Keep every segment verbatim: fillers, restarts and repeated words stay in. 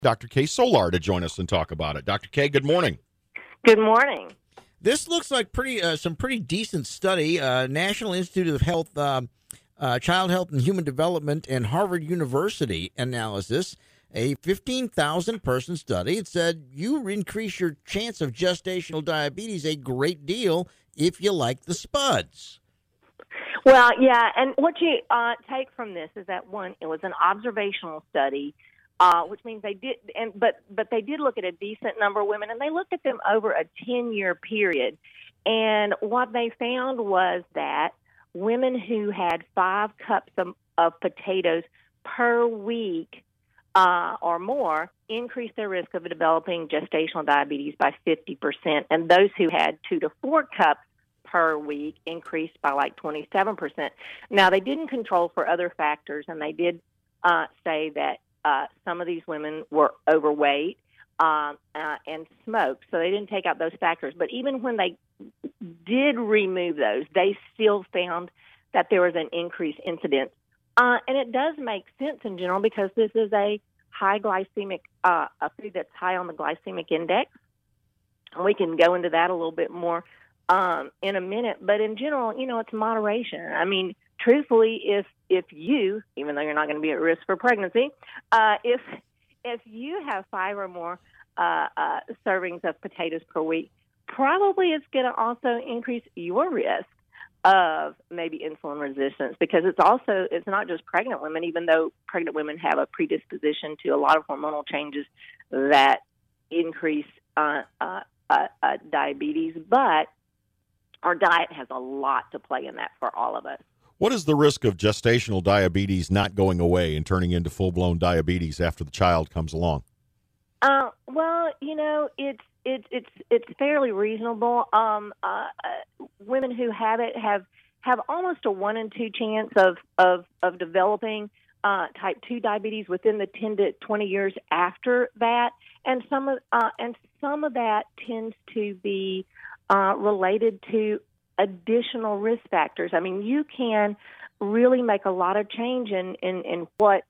Doctor Kay Solar to join us and talk about it. Doctor Kay, good morning. Good morning. This looks like pretty uh, some pretty decent study. Uh, National Institute of Health, uh, uh, Child Health and Human Development, and Harvard University analysis, a fifteen thousand person study. It said you increase your chance of gestational diabetes a great deal if you like the spuds. Well, yeah, and what you uh, take from this is that, one, it was an observational study, uh, which means they did, and but but they did look at a decent number of women, and they looked at them over a ten-year period. And what they found was that women who had five cups of, of potatoes per week uh, or more increased their risk of developing gestational diabetes by fifty percent, and those who had two to four cups per week increased by like twenty-seven percent. Now, they didn't control for other factors, and they did uh, say that uh, some of these women were overweight uh, uh, and smoked, so they didn't take out those factors. But even when they did remove those, they still found that there was an increased incidence. Uh, and it does make sense in general because this is a high glycemic, uh, a food that's high on the glycemic index. And we can go into that a little bit more Um, in a minute, but in general, you know, it's moderation. I mean, truthfully, if if you, even though you're not going to be at risk for pregnancy, uh, if if you have five or more uh, uh, servings of potatoes per week, probably it's going to also increase your risk of maybe insulin resistance, because it's also, it's not just pregnant women, even though pregnant women have a predisposition to a lot of hormonal changes that increase uh, uh, uh, uh, diabetes, but our diet has a lot to play in that for all of us. What is the risk of gestational diabetes not going away and turning into full-blown diabetes after the child comes along? Uh, well, you know, it's it's it's it's fairly reasonable. Um, uh, uh, women who have it have have almost a one in two chance of of of developing uh, type two diabetes within the ten to twenty years after that, and some of uh, and some of that tends to be Uh, related to additional risk factors. I mean, you can really make a lot of change in, in, in what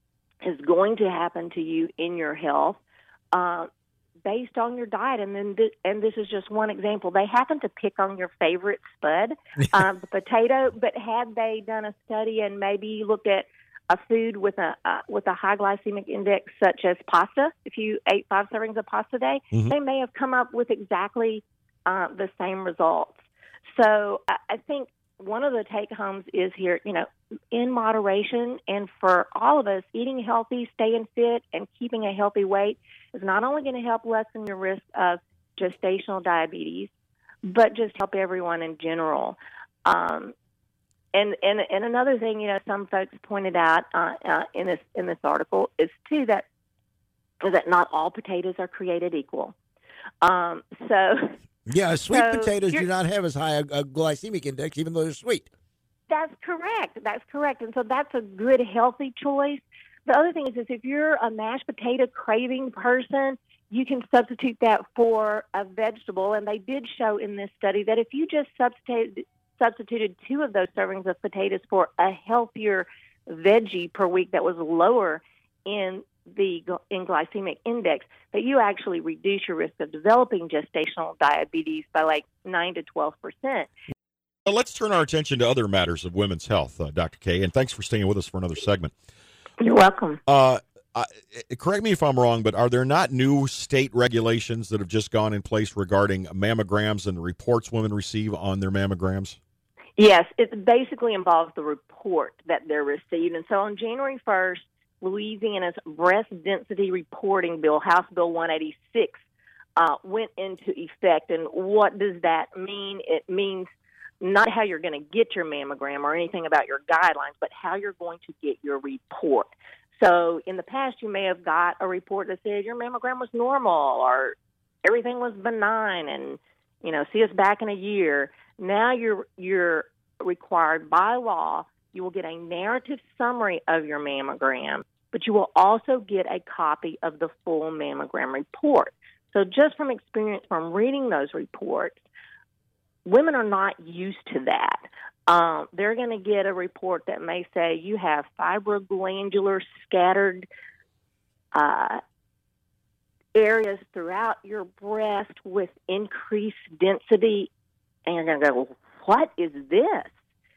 is going to happen to you in your health uh, based on your diet. And then, this, and this is just one example. They happen to pick on your favorite spud, uh, the potato. But had they done a study and maybe looked at a food with a uh, with a high glycemic index, such as pasta, if you ate five servings of pasta a day, mm-hmm. they may have come up with exactly Uh, the same results. So I, I think one of the take-homes is here, you know, in moderation, and for all of us, eating healthy, staying fit, and keeping a healthy weight is not only going to help lessen your risk of gestational diabetes, but just help everyone in general. Um, and, and and another thing, you know, some folks pointed out uh, uh, in this in this article is too that is that not all potatoes are created equal. Um, so. Yeah, sweet so potatoes do not have as high a, a glycemic index, even though they're sweet. That's correct. That's correct. And so that's a good, healthy choice. The other thing is, is if you're a mashed potato craving person, you can substitute that for a vegetable. And they did show in this study that if you just substituted, substituted two of those servings of potatoes for a healthier veggie per week that was lower in the in glycemic index, that you actually reduce your risk of developing gestational diabetes by like nine to twelve percent. Well, let's turn our attention to other matters of women's health, uh, Doctor Kay, and thanks for staying with us for another segment. You're welcome. Uh, I, correct me if I'm wrong, but are there not new state regulations that have just gone in place regarding mammograms and the reports women receive on their mammograms? Yes, it basically involves the report that they're received. And so on January first, Louisiana's breast density reporting bill, House Bill one eighty-six, uh, went into effect. And what does that mean? It means not how you're going to get your mammogram or anything about your guidelines, but how you're going to get your report. So in the past, you may have got a report that said your mammogram was normal or everything was benign and, you know, see us back in a year. Now you're you're required by law, you will get a narrative summary of your mammogram, but you will also get a copy of the full mammogram report. So just from experience from reading those reports, women are not used to that. Um, they're going to get a report that may say you have fibroglandular scattered uh, areas throughout your breast with increased density, and you're going to go, well, what is this?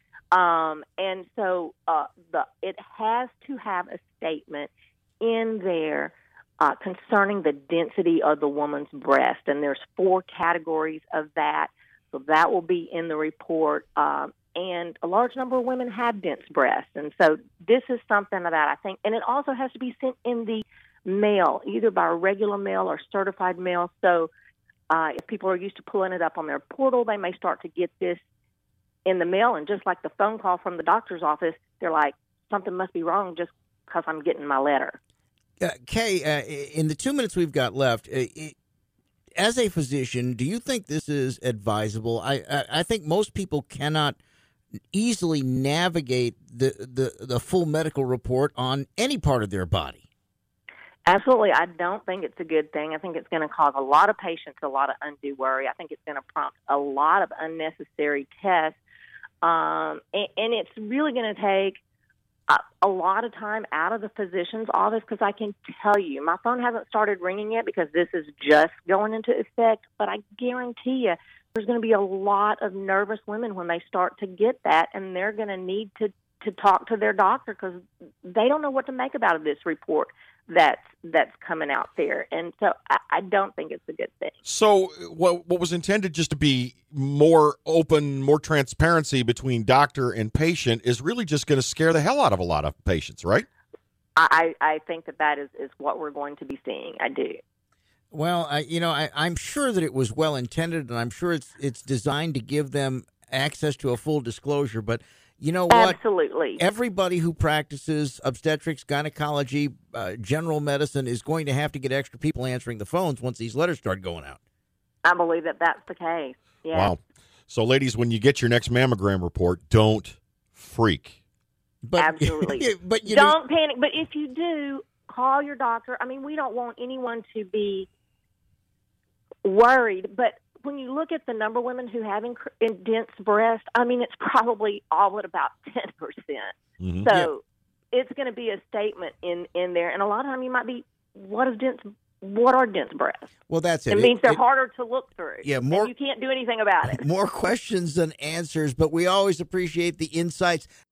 Um, and so uh, the it has to have a statement in there uh, concerning the density of the woman's breast, and there's four categories of that. So that will be in the report. Um, and a large number of women have dense breasts, and so this is something that I think, and it also has to be sent in the mail, either by a regular mail or certified mail. So uh, if people are used to pulling it up on their portal, they may start to get this in the mail, and just like the phone call from the doctor's office, they're like, something must be wrong just because I'm getting my letter. Uh, Kay, uh, in the two minutes we've got left, uh, it, as a physician, do you think this is advisable? I, I, I think most people cannot easily navigate the, the, the full medical report on any part of their body. Absolutely. I don't think it's a good thing. I think it's going to cause a lot of patients a lot of undue worry. I think it's going to prompt a lot of unnecessary tests. Um, and, and it's really going to take a, a lot of time out of the physician's office, because I can tell you, my phone hasn't started ringing yet because this is just going into effect, but I guarantee you there's going to be a lot of nervous women when they start to get that, and they're going to need to, to talk to their doctor because they don't know what to make about this report that's that's coming out there. And so I, I don't think it's a good thing. So what what was intended just to be more open, more transparency between doctor and patient is really just going to scare the hell out of a lot of patients, right? I, I think that that is, is what we're going to be seeing. I do. Well, I, you know, I, I'm sure that it was well intended, and I'm sure it's it's designed to give them access to a full disclosure, but you know what? Absolutely. Everybody who practices obstetrics, gynecology, uh, general medicine is going to have to get extra people answering the phones once these letters start going out. I believe that that's the case. Yeah. Wow. So, ladies, when you get your next mammogram report, don't freak. But, Absolutely. but you don't know, panic. But if you do, call your doctor. I mean, we don't want anyone to be worried, but when you look at the number of women who have inc- dense breast, I mean, it's probably all but about ten percent. Mm-hmm. So yeah. It's going to be a statement in, in there. And a lot of time you might be, what is dense, what are dense breasts? Well, that's it. It means it, they're it, harder to look through. Yeah, more, and you can't do anything about it. More questions than answers, but we always appreciate the insights.